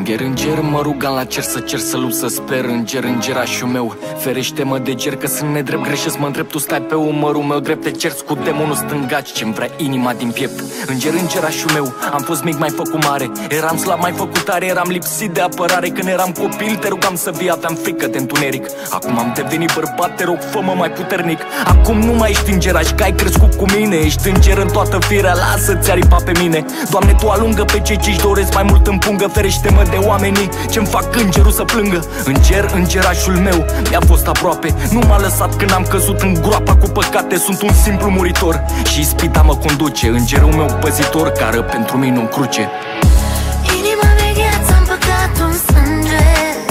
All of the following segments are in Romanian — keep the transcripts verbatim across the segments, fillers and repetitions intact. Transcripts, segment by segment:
Înger, înger, mă rugam la cer să cer să lupt să sper. Înger, îngerașul meu, ferește-mă de ger, că sunt nedrept, greșesc, mă întreb, tu stai pe umărul meu drept, te cerți cu demonul stângaci ce-mi vrea inima din piept. Înger, îngerașul meu, am fost mic, mai făcut mare, eram slab, mai făcut tare, eram lipsit de apărare. Când eram copil, te rugam să vii, aveam frică de întuneric. Acum am devenit bărbat, te rog, fă-mă mai puternic. Acum nu mai ești îngeraș, că ai crescut cu mine, ești înger în toată firea, lasă-ți aripa pe mine. Doamne, tu alungă pe cei ce-și doresc mai mult în pungă, ferește-mă de oamenii ce-mi fac îngerul să plângă. Înger, îngerașul meu, mi-a fost aproape, nu m-a lăsat când am căzut în groapa cu păcate. Sunt un simplu muritor și ispita mă conduce, îngerul meu păzitor, care pentru mine o cruce. Inima mea gheață în păcatul în sânge,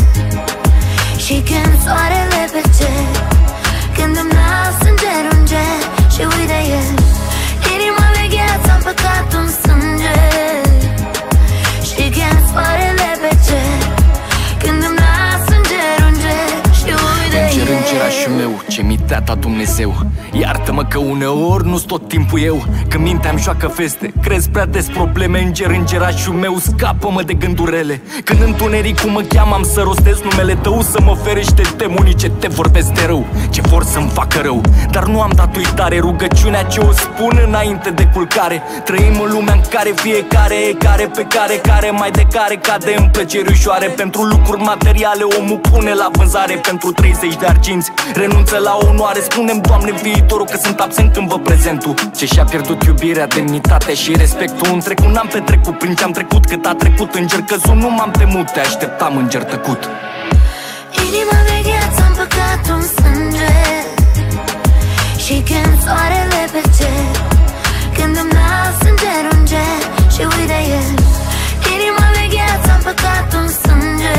și când soarele pe cer, când îmi las înger, înger și uite el. Inima mea gheață în păcatul în sânge, și când soarele pe cer, când îmi las înger, înger și uite el. Înger, îngerașul meu, ce mi te-a dat Dumnezeu, iartă-mă că uneori nu-s tot timpul eu, când mintea-mi joacă feste, crezi prea des probleme. Înger, îngerașul meu, scapă-mă de gândurile, când întunericul mă cheamă, am să rostesc numele tău, să mă ferește demonii ce te vorbesc de rău, ce vor să-mi facă rău. Dar nu am dat uitare, rugăciunea ce o spun înainte de culcare. Trăim în lumea în care fiecare e care pe care, care mai de care cade în plăceri ușoare. Pentru lucruri materiale omul pune la vânzare, pentru treizeci de arginți renunță la onoare. Spune-mi, Doamne, viitorul, că sunt absent când văd prezentul, ce și-a pierdut iubirea, demnitatea și respectul. În trecut n-am petrecut prin ce-am trecut, cât a trecut. Înger căzut, nu m-am temut, te așteptam, înger tăcut. Inima mea gheață în păcatul în sânge, și când soarele pe cer, când îmi las înger, înger și uite el. Inima mea gheață în păcatul în sânge,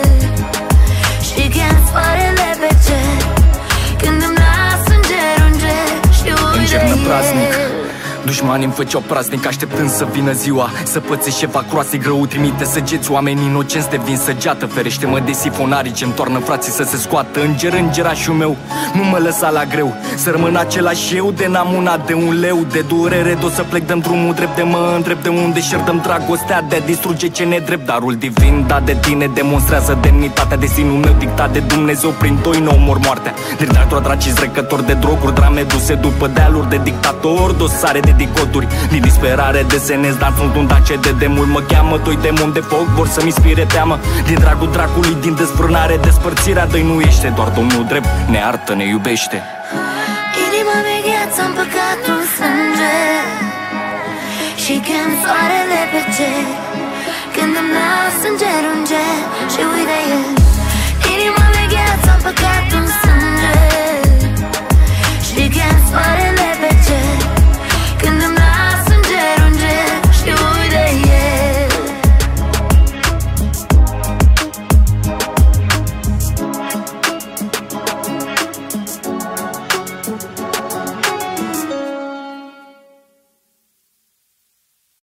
și când soarele pe cer, când îmi las înger, înger și uite Înger năpraznic, el. dușmanii îmi făceau praznic, așteptând să vină ziua, să pățesc ceva croasnic, rău trimite săgeți, oameni inocenți devin săgeată. Ferește-mă de sifonarii ce-mi toarnă frații să se scoată. Înger, îngerașul meu, nu mă lăsa la greu, să rămân același eu de n-am una de un leu. De durere d-o să plec dăm drumul drept, de mă îndrept de unde șerdăm dragostea de a distruge ce nedrept. Darul divin dat de tine demonstrează demnitatea, destinul meu dictat de Dumnezeu, prin doi nou mor moartea. Dictator, draci, zrecători de droguri, drame duse după dealuri de dictator, dosare de decoduri, din disperare desenez, dar sunt un dace de demult. Mă cheamă doi demoni de foc, vor să-mi inspire teamă, din dragul dracului, din desfrânare, despărțirea dăinuiește. Doar Domnul drept ne iartă, ne iubește. Inima mea gheață în păcatul în sânge, și când soarele pe cer, când îmi las înger, înger și uite el. Inima mea gheață în păcatul în